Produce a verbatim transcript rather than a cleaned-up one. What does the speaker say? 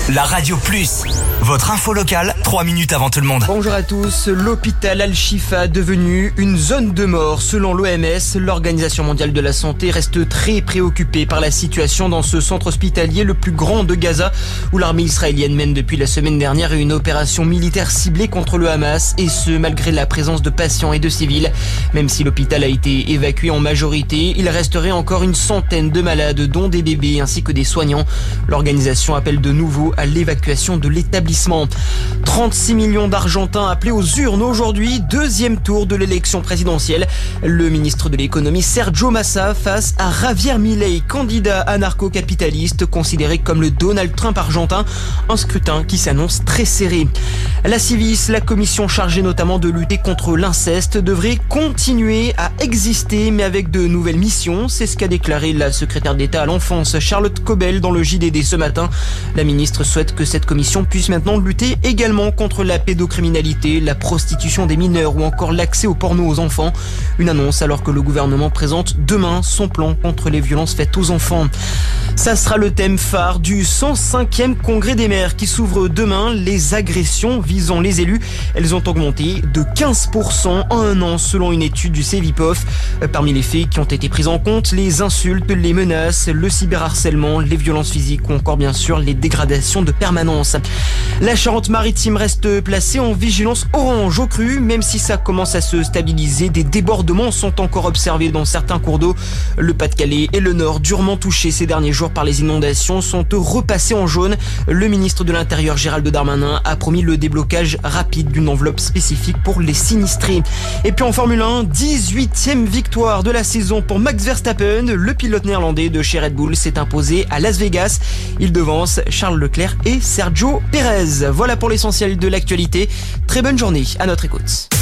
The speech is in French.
La Radio Plus, votre info locale, trois minutes avant tout le monde. Bonjour à tous. L'hôpital Al-Shifa devenu une zone de mort. Selon l'O M S, l'Organisation mondiale de la santé reste très préoccupée par la situation dans ce centre hospitalier le plus grand de Gaza, où l'armée israélienne mène depuis la semaine dernière une opération militaire ciblée contre le Hamas, et ce malgré la présence de patients et de civils. Même si l'hôpital a été évacué en majorité, il resterait encore une centaine de malades, dont des bébés ainsi que des soignants. L'organisation appelle de nouveau à l'évacuation de l'établissement. trente-six millions d'Argentins appelés aux urnes aujourd'hui, deuxième tour de l'élection présidentielle. Le ministre de l'économie Sergio Massa face à Javier Milei, candidat anarcho-capitaliste considéré comme le Donald Trump argentin. Un scrutin qui s'annonce très serré. La Civis, la commission chargée notamment de lutter contre l'inceste, devrait continuer à exister mais avec de nouvelles missions. C'est ce qu'a déclaré la secrétaire d'État à l'enfance Charlotte Cobel dans le J D D ce matin. La ministre souhaite que cette commission puisse maintenant lutter également contre la pédocriminalité, la prostitution des mineurs ou encore l'accès au porno aux enfants. Une annonce alors que le gouvernement présente demain son plan contre les violences faites aux enfants. Ça sera le thème phare du cent cinquième congrès des maires qui s'ouvre demain. Les agressions visant les élus, elles ont augmenté de quinze pour cent en un an selon une étude du Cevipof. Parmi les faits qui ont été pris en compte, les insultes, les menaces, le cyberharcèlement, les violences physiques ou encore bien sûr les dégradations de permanence. La Charente-Maritime reste placée en vigilance orange au cru, même si ça commence à se stabiliser. Des débordements sont encore observés dans certains cours d'eau. Le Pas-de-Calais et le Nord, durement touchés ces derniers jours par les inondations, sont repassés en jaune. Le ministre de l'Intérieur Gérald Darmanin a promis le déblocage rapide d'une enveloppe spécifique pour les sinistrés. Et puis en Formule un, dix-huitième victoire de la saison pour Max Verstappen. Le pilote néerlandais de chez Red Bull s'est imposé à Las Vegas. Il devance Charles Leclerc et Sergio Pérez. Voilà pour l'essentiel de l'actualité. Très bonne journée à notre écoute.